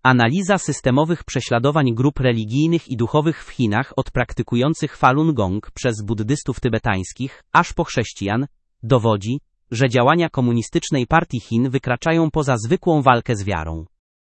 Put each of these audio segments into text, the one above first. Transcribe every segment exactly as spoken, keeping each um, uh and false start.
Analiza systemowych prześladowań grup religijnych i duchowych w Chinach od praktykujących Falun Gong przez buddystów tybetańskich, aż po chrześcijan, dowodzi, że działania komunistycznej partii Chin wykraczają poza zwykłą walkę z wiarą.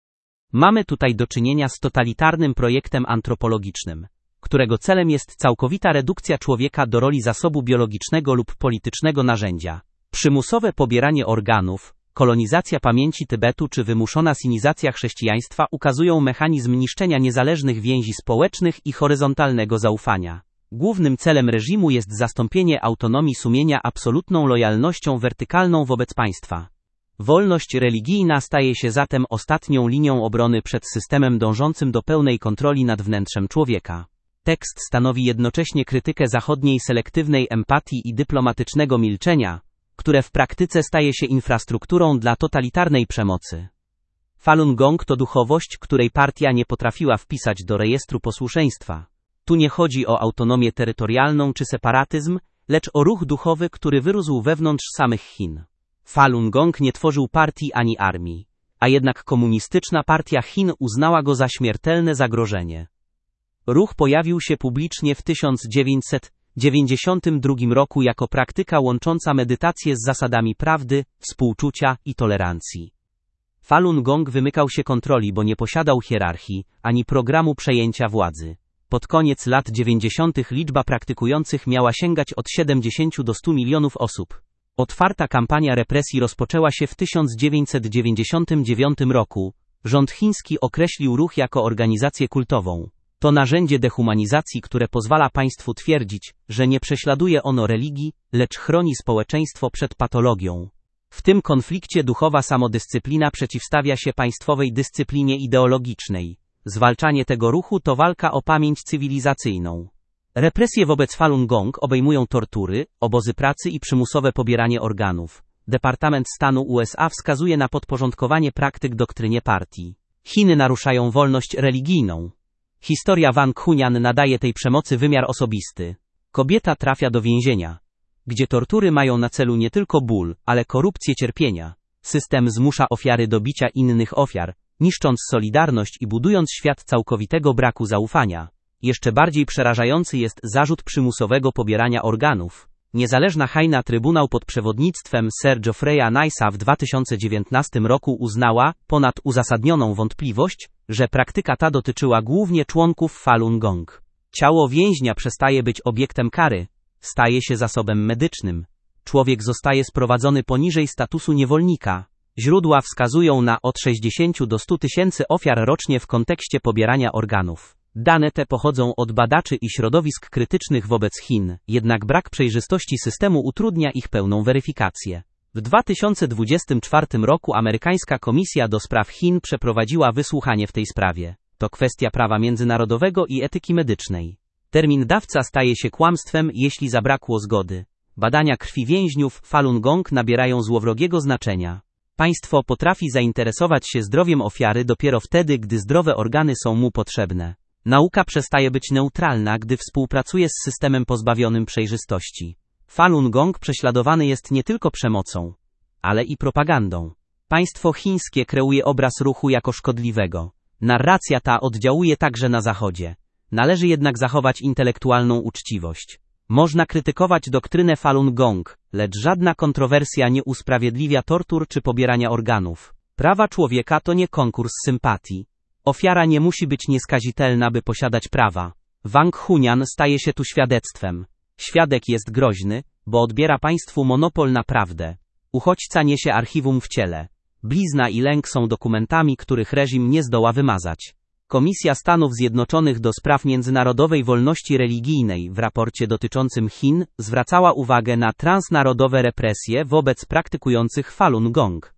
Mamy tutaj do czynienia z totalitarnym projektem antropologicznym, którego celem jest całkowita redukcja człowieka do roli zasobu biologicznego lub politycznego narzędzia. Przymusowe pobieranie organów, kolonizacja pamięci Tybetu czy wymuszona sinizacja chrześcijaństwa ukazują mechanizm niszczenia niezależnych więzi społecznych i horyzontalnego zaufania. Głównym celem reżimu jest zastąpienie autonomii sumienia absolutną lojalnością wertykalną wobec państwa. Wolność religijna staje się zatem ostatnią linią obrony przed systemem dążącym do pełnej kontroli nad wnętrzem człowieka. Tekst stanowi jednocześnie krytykę zachodniej selektywnej empatii i dyplomatycznego milczenia, które w praktyce staje się infrastrukturą dla totalitarnej przemocy. Falun Gong to duchowość, której partia nie potrafiła wpisać do rejestru posłuszeństwa. Tu nie chodzi o autonomię terytorialną czy separatyzm, lecz o ruch duchowy, który wyrósł wewnątrz samych Chin. Falun Gong nie tworzył partii ani armii, a jednak komunistyczna partia Chin uznała go za śmiertelne zagrożenie. Ruch pojawił się publicznie w tysiąc dziewięćset dziewięćdziesiątym drugim roku jako praktyka łącząca medytację z zasadami prawdy, współczucia i tolerancji. Falun Gong wymykał się kontroli, bo nie posiadał hierarchii, ani programu przejęcia władzy. Pod koniec lat dziewięćdziesiątych liczba praktykujących miała sięgać od siedemdziesięciu do stu milionów osób. Otwarta kampania represji rozpoczęła się w tysiąc dziewięćset dziewięćdziesiątym dziewiątym roku. Rząd chiński określił ruch jako organizację kultową. To narzędzie dehumanizacji, które pozwala państwu twierdzić, że nie prześladuje ono religii, lecz chroni społeczeństwo przed patologią. W tym konflikcie duchowa samodyscyplina przeciwstawia się państwowej dyscyplinie ideologicznej. Zwalczanie tego ruchu to walka o pamięć cywilizacyjną. Represje wobec Falun Gong obejmują tortury, obozy pracy i przymusowe pobieranie organów. Departament Stanu U S A wskazuje na podporządkowanie praktyk doktrynie partii. Chiny naruszają wolność religijną. Historia Wang Hunian nadaje tej przemocy wymiar osobisty. Kobieta trafia do więzienia, gdzie tortury mają na celu nie tylko ból, ale korupcję cierpienia. System zmusza ofiary do bicia innych ofiar, niszcząc solidarność i budując świat całkowitego braku zaufania. Jeszcze bardziej przerażający jest zarzut przymusowego pobierania organów. Niezależna China Trybunał pod przewodnictwem Sir Geoffreya Nice'a w dwa tysiące dziewiętnastym roku uznała, ponad uzasadnioną wątpliwość, że praktyka ta dotyczyła głównie członków Falun Gong. Ciało więźnia przestaje być obiektem kary, staje się zasobem medycznym. Człowiek zostaje sprowadzony poniżej statusu niewolnika. Źródła wskazują na od sześćdziesięciu do stu tysięcy ofiar rocznie w kontekście pobierania organów. Dane te pochodzą od badaczy i środowisk krytycznych wobec Chin, jednak brak przejrzystości systemu utrudnia ich pełną weryfikację. W dwa tysiące dwudziestym czwartym roku amerykańska Komisja do Spraw Chin przeprowadziła wysłuchanie w tej sprawie. To kwestia prawa międzynarodowego i etyki medycznej. Termin dawca staje się kłamstwem, jeśli zabrakło zgody. Badania krwi więźniów Falun Gong nabierają złowrogiego znaczenia. Państwo potrafi zainteresować się zdrowiem ofiary dopiero wtedy, gdy zdrowe organy są mu potrzebne. Nauka przestaje być neutralna, gdy współpracuje z systemem pozbawionym przejrzystości. Falun Gong prześladowany jest nie tylko przemocą, ale i propagandą. Państwo chińskie kreuje obraz ruchu jako szkodliwego. Narracja ta oddziałuje także na Zachodzie. Należy jednak zachować intelektualną uczciwość. Można krytykować doktrynę Falun Gong, lecz żadna kontrowersja nie usprawiedliwia tortur czy pobierania organów. Prawa człowieka to nie konkurs sympatii. Ofiara nie musi być nieskazitelna, by posiadać prawa. Wang Hunian staje się tu świadectwem. Świadek jest groźny, bo odbiera państwu monopol na prawdę. Uchodźca niesie archiwum w ciele. Blizna i lęk są dokumentami, których reżim nie zdoła wymazać. Komisja Stanów Zjednoczonych do spraw międzynarodowej wolności religijnej w raporcie dotyczącym Chin zwracała uwagę na transnarodowe represje wobec praktykujących Falun Gong.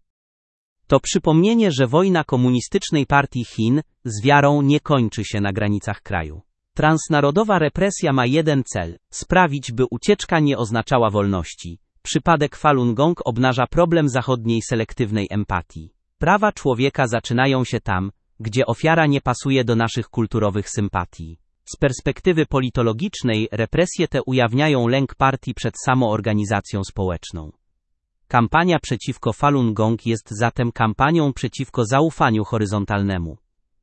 To przypomnienie, że wojna komunistycznej partii Chin z wiarą nie kończy się na granicach kraju. Transnarodowa represja ma jeden cel – sprawić, by ucieczka nie oznaczała wolności. Przypadek Falun Gong obnaża problem zachodniej selektywnej empatii. Prawa człowieka zaczynają się tam, gdzie ofiara nie pasuje do naszych kulturowych sympatii. Z perspektywy politologicznej represje te ujawniają lęk partii przed samoorganizacją społeczną. Kampania przeciwko Falun Gong jest zatem kampanią przeciwko zaufaniu horyzontalnemu.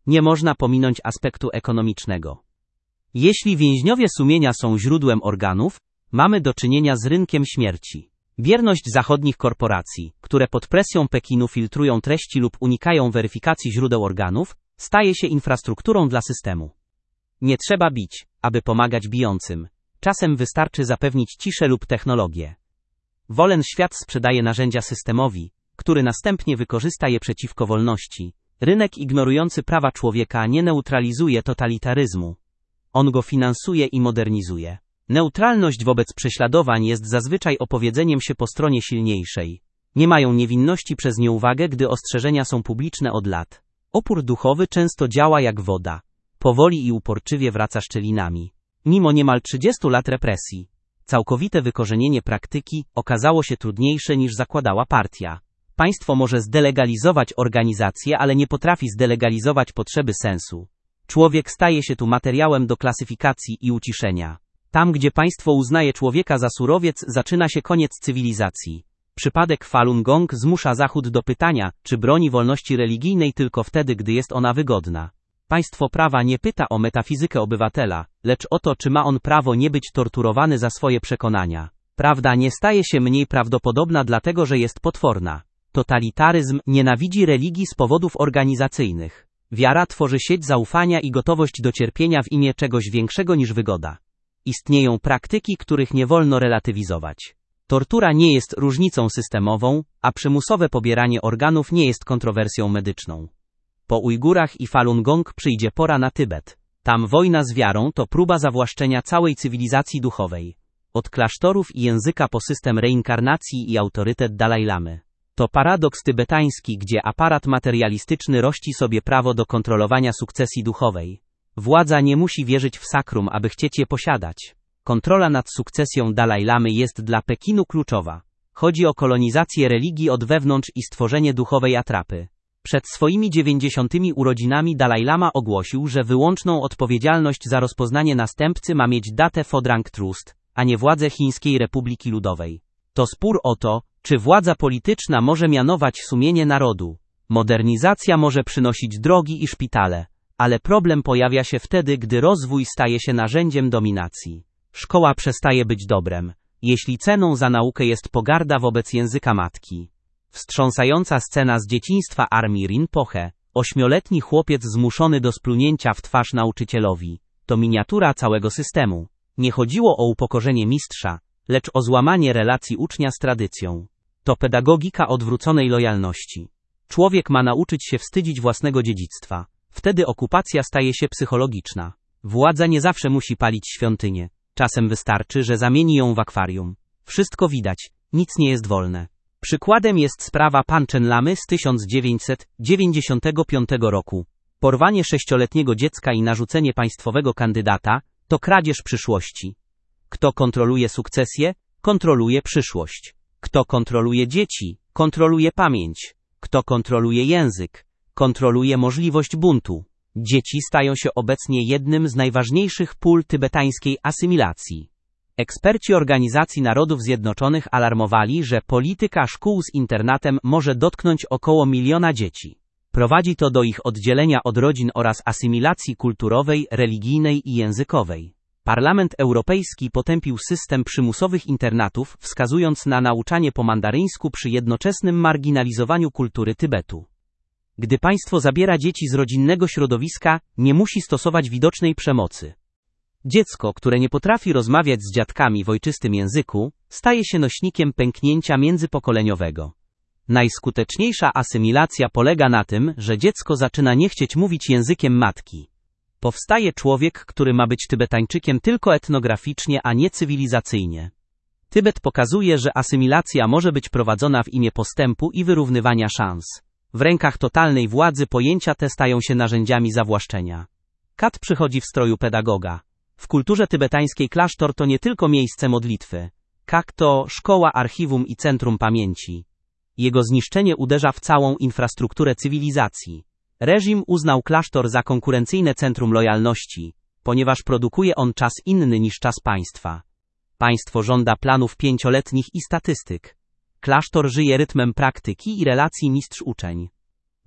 Nie można pominąć aspektu ekonomicznego. Jeśli więźniowie sumienia są źródłem organów, mamy do czynienia z rynkiem śmierci. Bierność zachodnich korporacji, które pod presją Pekinu filtrują treści lub unikają weryfikacji źródeł organów, staje się infrastrukturą dla systemu. Nie trzeba bić, aby pomagać bijącym. Czasem wystarczy zapewnić ciszę lub technologię. Wolен świat sprzedaje narzędzia systemowi, który następnie wykorzysta je przeciwko wolności. Rynek ignorujący prawa człowieka nie neutralizuje totalitaryzmu. On go finansuje i modernizuje. Neutralność wobec prześladowań jest zazwyczaj opowiedzeniem się po stronie silniejszej. Nie mają niewinności przez nieuwagę, gdy ostrzeżenia są publiczne od lat. Opór duchowy często działa jak woda. Powoli i uporczywie wraca szczelinami. Mimo niemal trzydziestu lat represji, całkowite wykorzenienie praktyki okazało się trudniejsze niż zakładała partia. Państwo może zdelegalizować organizację, ale nie potrafi zdelegalizować potrzeby sensu. Człowiek staje się tu materiałem do klasyfikacji i uciszenia. Tam, gdzie państwo uznaje człowieka za surowiec, zaczyna się koniec cywilizacji. Przypadek Falun Gong zmusza Zachód do pytania, czy broni wolności religijnej tylko wtedy, gdy jest ona wygodna. Państwo prawa nie pyta o metafizykę obywatela, lecz o to, czy ma on prawo nie być torturowany za swoje przekonania. Prawda nie staje się mniej prawdopodobna dlatego, że jest potworna. Totalitaryzm nienawidzi religii z powodów organizacyjnych. Wiara tworzy sieć zaufania i gotowość do cierpienia w imię czegoś większego niż wygoda. Istnieją praktyki, których nie wolno relatywizować. Tortura nie jest różnicą systemową, a przymusowe pobieranie organów nie jest kontrowersją medyczną. Po Ujgurach i Falun Gong przyjdzie pora na Tybet. Tam wojna z wiarą to próba zawłaszczenia całej cywilizacji duchowej. Od klasztorów i języka po system reinkarnacji i autorytet Dalajlamy. To paradoks tybetański, gdzie aparat materialistyczny rości sobie prawo do kontrolowania sukcesji duchowej. Władza nie musi wierzyć w sakrum, aby chcieć je posiadać. Kontrola nad sukcesją Dalajlamy jest dla Pekinu kluczowa. Chodzi o kolonizację religii od wewnątrz i stworzenie duchowej atrapy. Przed swoimi dziewięćdziesiątymi urodzinami Dalajlama ogłosił, że wyłączną odpowiedzialność za rozpoznanie następcy ma mieć datę Phodrang Trust, a nie władze Chińskiej Republiki Ludowej. To spór o to, czy władza polityczna może mianować sumienie narodu. Modernizacja może przynosić drogi i szpitale, ale problem pojawia się wtedy, gdy rozwój staje się narzędziem dominacji. Szkoła przestaje być dobrem, jeśli ceną za naukę jest pogarda wobec języka matki. Wstrząsająca scena z dzieciństwa armii Rinpoche, ośmioletni chłopiec zmuszony do splunięcia w twarz nauczycielowi, to miniatura całego systemu. Nie chodziło o upokorzenie mistrza, lecz o złamanie relacji ucznia z tradycją. To pedagogika odwróconej lojalności. Człowiek ma nauczyć się wstydzić własnego dziedzictwa. Wtedy okupacja staje się psychologiczna. Władza nie zawsze musi palić świątynię. Czasem wystarczy, że zamieni ją w akwarium. Wszystko widać, nic nie jest wolne. Przykładem jest sprawa Panchen Lamy z tysiąc dziewięćset dziewięćdziesiątego piątego roku. Porwanie sześcioletniego dziecka i narzucenie państwowego kandydata to kradzież przyszłości. Kto kontroluje sukcesję, kontroluje przyszłość. Kto kontroluje dzieci, kontroluje pamięć. Kto kontroluje język, kontroluje możliwość buntu. Dzieci stają się obecnie jednym z najważniejszych pól tybetańskiej asymilacji. Eksperci Organizacji Narodów Zjednoczonych alarmowali, że polityka szkół z internatem może dotknąć około miliona dzieci. Prowadzi to do ich oddzielenia od rodzin oraz asymilacji kulturowej, religijnej i językowej. Parlament Europejski potępił system przymusowych internatów, wskazując na nauczanie po mandaryńsku przy jednoczesnym marginalizowaniu kultury Tybetu. Gdy państwo zabiera dzieci z rodzinnego środowiska, nie musi stosować widocznej przemocy. Dziecko, które nie potrafi rozmawiać z dziadkami w ojczystym języku, staje się nośnikiem pęknięcia międzypokoleniowego. Najskuteczniejsza asymilacja polega na tym, że dziecko zaczyna nie chcieć mówić językiem matki. Powstaje człowiek, który ma być Tybetańczykiem tylko etnograficznie, a nie cywilizacyjnie. Tybet pokazuje, że asymilacja może być prowadzona w imię postępu i wyrównywania szans. W rękach totalnej władzy pojęcia te stają się narzędziami zawłaszczenia. Kat przychodzi w stroju pedagoga. W kulturze tybetańskiej klasztor to nie tylko miejsce modlitwy. Kak to szkoła, archiwum i centrum pamięci. Jego zniszczenie uderza w całą infrastrukturę cywilizacji. Reżim uznał klasztor za konkurencyjne centrum lojalności, ponieważ produkuje on czas inny niż czas państwa. Państwo żąda planów pięcioletnich i statystyk. Klasztor żyje rytmem praktyki i relacji mistrz-uczeń.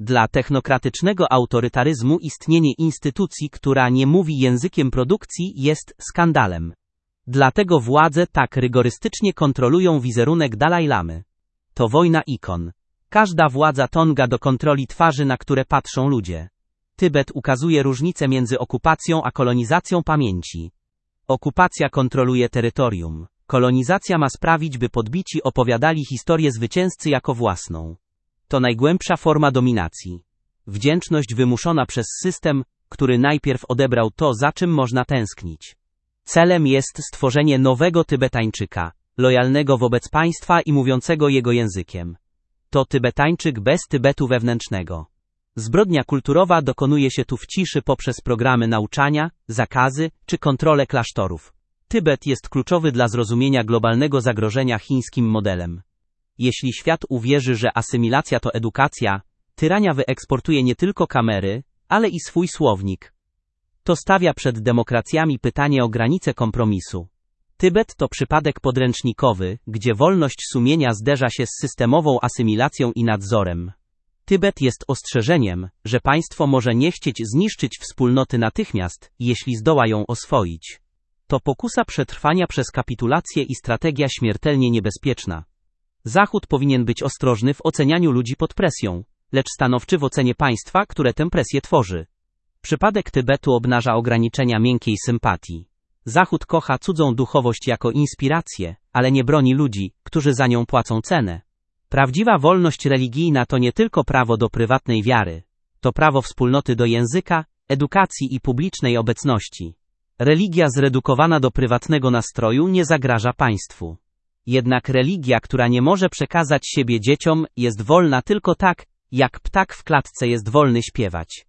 Dla technokratycznego autorytaryzmu istnienie instytucji, która nie mówi językiem produkcji, jest skandalem. Dlatego władze tak rygorystycznie kontrolują wizerunek Dalaj Lamy. To wojna ikon. Każda władza Tonga do kontroli twarzy, na które patrzą ludzie. Tybet ukazuje różnicę między okupacją a kolonizacją pamięci. Okupacja kontroluje terytorium. Kolonizacja ma sprawić, by podbici opowiadali historię zwycięzcy jako własną. To najgłębsza forma dominacji. Wdzięczność wymuszona przez system, który najpierw odebrał to, za czym można tęsknić. Celem jest stworzenie nowego Tybetańczyka, lojalnego wobec państwa i mówiącego jego językiem. To Tybetańczyk bez Tybetu wewnętrznego. Zbrodnia kulturowa dokonuje się tu w ciszy poprzez programy nauczania, zakazy czy kontrolę klasztorów. Tybet jest kluczowy dla zrozumienia globalnego zagrożenia chińskim modelem. Jeśli świat uwierzy, że asymilacja to edukacja, tyrania wyeksportuje nie tylko kamery, ale i swój słownik. To stawia przed demokracjami pytanie o granice kompromisu. Tybet to przypadek podręcznikowy, gdzie wolność sumienia zderza się z systemową asymilacją i nadzorem. Tybet jest ostrzeżeniem, że państwo może nie chcieć zniszczyć wspólnoty natychmiast, jeśli zdoła ją oswoić. To pokusa przetrwania przez kapitulację i strategia śmiertelnie niebezpieczna. Zachód powinien być ostrożny w ocenianiu ludzi pod presją, lecz stanowczy w ocenie państwa, które tę presję tworzy. Przypadek Tybetu obnaża ograniczenia miękkiej sympatii. Zachód kocha cudzą duchowość jako inspirację, ale nie broni ludzi, którzy za nią płacą cenę. Prawdziwa wolność religijna to nie tylko prawo do prywatnej wiary. To prawo wspólnoty do języka, edukacji i publicznej obecności. Religia zredukowana do prywatnego nastroju nie zagraża państwu. Jednak religia, która nie może przekazać siebie dzieciom, jest wolna tylko tak, jak ptak w klatce jest wolny śpiewać.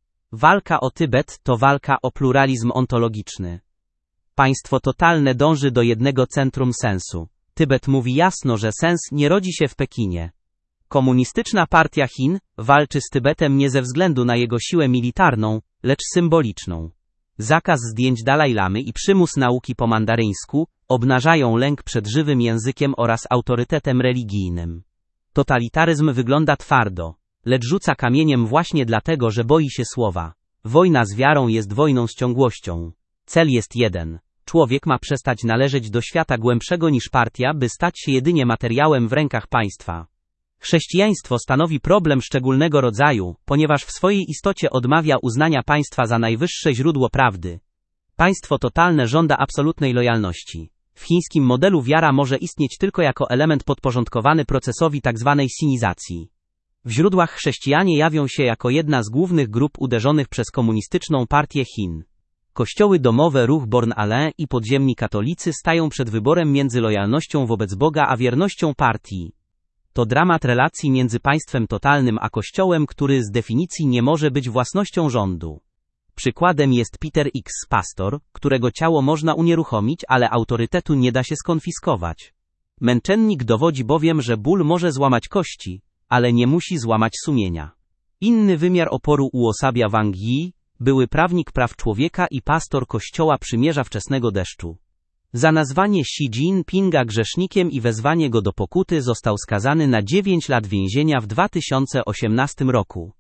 Walka o Tybet to walka o pluralizm ontologiczny. Państwo totalne dąży do jednego centrum sensu. Tybet mówi jasno, że sens nie rodzi się w Pekinie. Komunistyczna Partia Chin walczy z Tybetem nie ze względu na jego siłę militarną, lecz symboliczną. Zakaz zdjęć Dalaj Lamy i przymus nauki po mandaryńsku obnażają lęk przed żywym językiem oraz autorytetem religijnym. Totalitaryzm wygląda twardo, lecz rzuca kamieniem właśnie dlatego, że boi się słowa. Wojna z wiarą jest wojną z ciągłością. Cel jest jeden. Człowiek ma przestać należeć do świata głębszego niż partia, by stać się jedynie materiałem w rękach państwa. Chrześcijaństwo stanowi problem szczególnego rodzaju, ponieważ w swojej istocie odmawia uznania państwa za najwyższe źródło prawdy. Państwo totalne żąda absolutnej lojalności. W chińskim modelu wiara może istnieć tylko jako element podporządkowany procesowi tzw. sinizacji. W źródłach chrześcijanie jawią się jako jedna z głównych grup uderzonych przez komunistyczną partię Chin. Kościoły domowe, ruch Born Ale i podziemni katolicy stają przed wyborem między lojalnością wobec Boga a wiernością partii. To dramat relacji między państwem totalnym a Kościołem, który z definicji nie może być własnością rządu. Przykładem jest Peter X, pastor, którego ciało można unieruchomić, ale autorytetu nie da się skonfiskować. Męczennik dowodzi bowiem, że ból może złamać kości, ale nie musi złamać sumienia. Inny wymiar oporu uosabia Wang Yi, były prawnik praw człowieka i pastor Kościoła Przymierza Wczesnego Deszczu. Za nazwanie Xi Jinpinga grzesznikiem i wezwanie go do pokuty został skazany na dziewięć lat więzienia w dwa tysiące osiemnastym roku.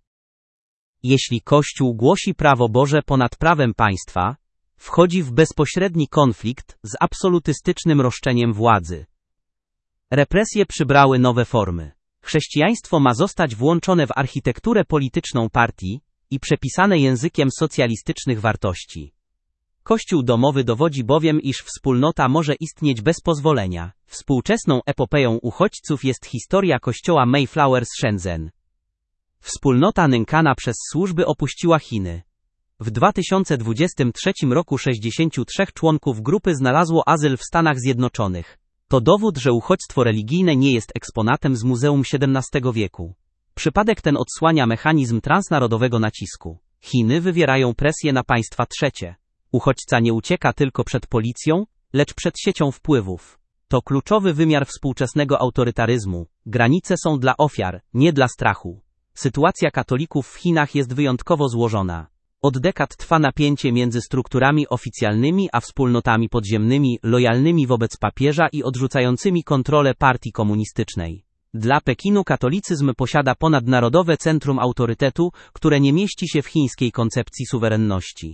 Jeśli Kościół głosi prawo Boże ponad prawem państwa, wchodzi w bezpośredni konflikt z absolutystycznym roszczeniem władzy. Represje przybrały nowe formy. Chrześcijaństwo ma zostać włączone w architekturę polityczną partii i przepisane językiem socjalistycznych wartości. Kościół domowy dowodzi bowiem, iż wspólnota może istnieć bez pozwolenia. Współczesną epopeją uchodźców jest historia kościoła Mayflower z Shenzhen. Wspólnota nękana przez służby opuściła Chiny. W dwa tysiące dwudziestym trzecim roku sześćdziesięciu trzech członków grupy znalazło azyl w Stanach Zjednoczonych. To dowód, że uchodźstwo religijne nie jest eksponatem z Muzeum siedemnastego wieku. Przypadek ten odsłania mechanizm transnarodowego nacisku. Chiny wywierają presję na państwa trzecie. Uchodźca nie ucieka tylko przed policją, lecz przed siecią wpływów. To kluczowy wymiar współczesnego autorytaryzmu. Granice są dla ofiar, nie dla strachu. Sytuacja katolików w Chinach jest wyjątkowo złożona. Od dekad trwa napięcie między strukturami oficjalnymi a wspólnotami podziemnymi, lojalnymi wobec papieża i odrzucającymi kontrolę partii komunistycznej. Dla Pekinu katolicyzm posiada ponadnarodowe centrum autorytetu, które nie mieści się w chińskiej koncepcji suwerenności.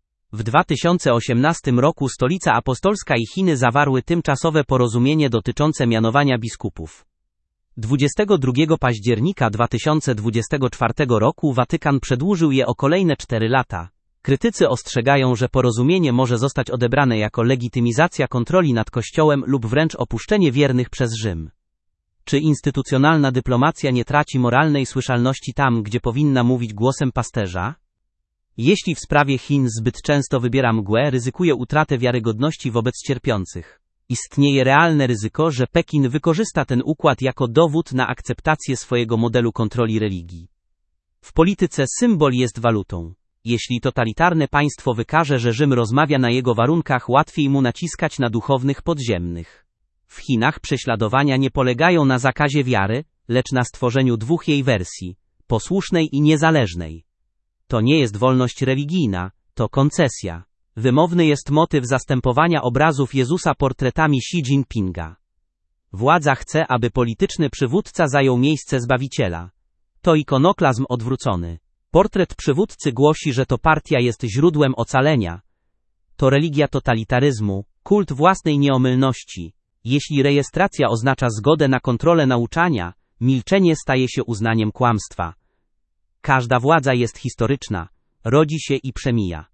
W dwa tysiące osiemnastym roku Stolica Apostolska i Chiny zawarły tymczasowe porozumienie dotyczące mianowania biskupów. dwudziestego drugiego października dwa tysiące dwudziestego czwartego roku Watykan przedłużył je o kolejne cztery lata. Krytycy ostrzegają, że porozumienie może zostać odebrane jako legitymizacja kontroli nad Kościołem lub wręcz opuszczenie wiernych przez Rzym. Czy instytucjonalna dyplomacja nie traci moralnej słyszalności tam, gdzie powinna mówić głosem pasterza? Jeśli w sprawie Chin zbyt często wybiera mgłę, ryzykuje utratę wiarygodności wobec cierpiących. Istnieje realne ryzyko, że Pekin wykorzysta ten układ jako dowód na akceptację swojego modelu kontroli religii. W polityce symbol jest walutą. Jeśli totalitarne państwo wykaże, że Rzym rozmawia na jego warunkach, łatwiej mu naciskać na duchownych podziemnych. W Chinach prześladowania nie polegają na zakazie wiary, lecz na stworzeniu dwóch jej wersji, posłusznej i niezależnej. To nie jest wolność religijna, to koncesja. Wymowny jest motyw zastępowania obrazów Jezusa portretami Xi Jinpinga. Władza chce, aby polityczny przywódca zajął miejsce Zbawiciela. To ikonoklazm odwrócony. Portret przywódcy głosi, że to partia jest źródłem ocalenia. To religia totalitaryzmu, kult własnej nieomylności. Jeśli rejestracja oznacza zgodę na kontrolę nauczania, milczenie staje się uznaniem kłamstwa. Każda władza jest historyczna, rodzi się i przemija.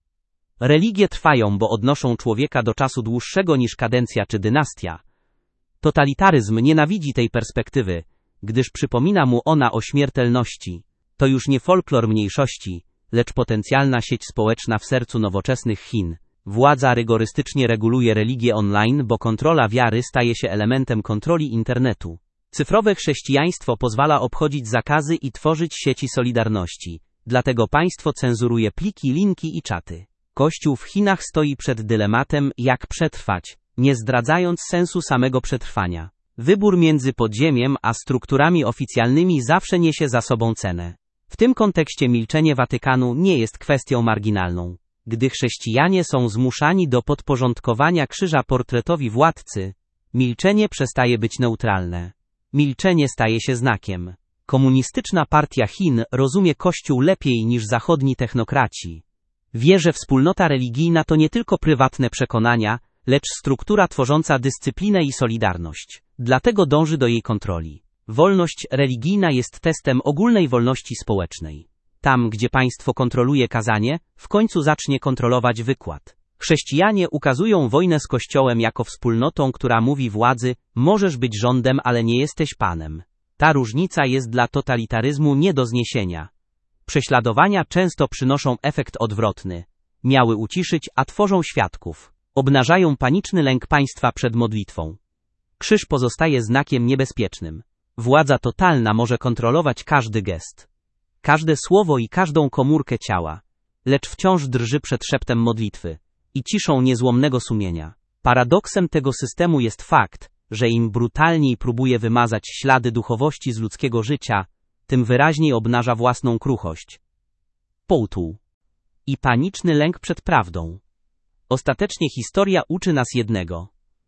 Religie trwają, bo odnoszą człowieka do czasu dłuższego niż kadencja czy dynastia. Totalitaryzm nienawidzi tej perspektywy, gdyż przypomina mu ona o śmiertelności. To już nie folklor mniejszości, lecz potencjalna sieć społeczna w sercu nowoczesnych Chin. Władza rygorystycznie reguluje religię online, bo kontrola wiary staje się elementem kontroli internetu. Cyfrowe chrześcijaństwo pozwala obchodzić zakazy i tworzyć sieci solidarności. Dlatego państwo cenzuruje pliki, linki i czaty. Kościół w Chinach stoi przed dylematem, jak przetrwać, nie zdradzając sensu samego przetrwania. Wybór między podziemiem a strukturami oficjalnymi zawsze niesie za sobą cenę. W tym kontekście milczenie Watykanu nie jest kwestią marginalną. Gdy chrześcijanie są zmuszani do podporządkowania krzyża portretowi władcy, milczenie przestaje być neutralne. Milczenie staje się znakiem. Komunistyczna partia Chin rozumie Kościół lepiej niż zachodni technokraci. Wie, że wspólnota religijna to nie tylko prywatne przekonania, lecz struktura tworząca dyscyplinę i solidarność. Dlatego dąży do jej kontroli. Wolność religijna jest testem ogólnej wolności społecznej. Tam, gdzie państwo kontroluje kazanie, w końcu zacznie kontrolować wykład. Chrześcijanie ukazują wojnę z Kościołem jako wspólnotą, która mówi władzy: możesz być rządem, ale nie jesteś panem. Ta różnica jest dla totalitaryzmu nie do zniesienia. Prześladowania często przynoszą efekt odwrotny. Miały uciszyć, a tworzą świadków. Obnażają paniczny lęk państwa przed modlitwą. Krzyż pozostaje znakiem niebezpiecznym. Władza totalna może kontrolować każdy gest, każde słowo i każdą komórkę ciała, lecz wciąż drży przed szeptem modlitwy i ciszą niezłomnego sumienia. Paradoksem tego systemu jest fakt, że im brutalniej próbuje wymazać ślady duchowości z ludzkiego życia, tym wyraźniej obnaża własną kruchość. Półtół. I paniczny lęk przed prawdą. Ostatecznie historia uczy nas jednego.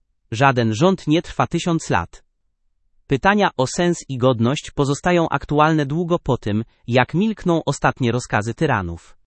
Żaden rząd nie trwa tysiąc lat. Pytania o sens i godność pozostają aktualne długo po tym, jak milkną ostatnie rozkazy tyranów.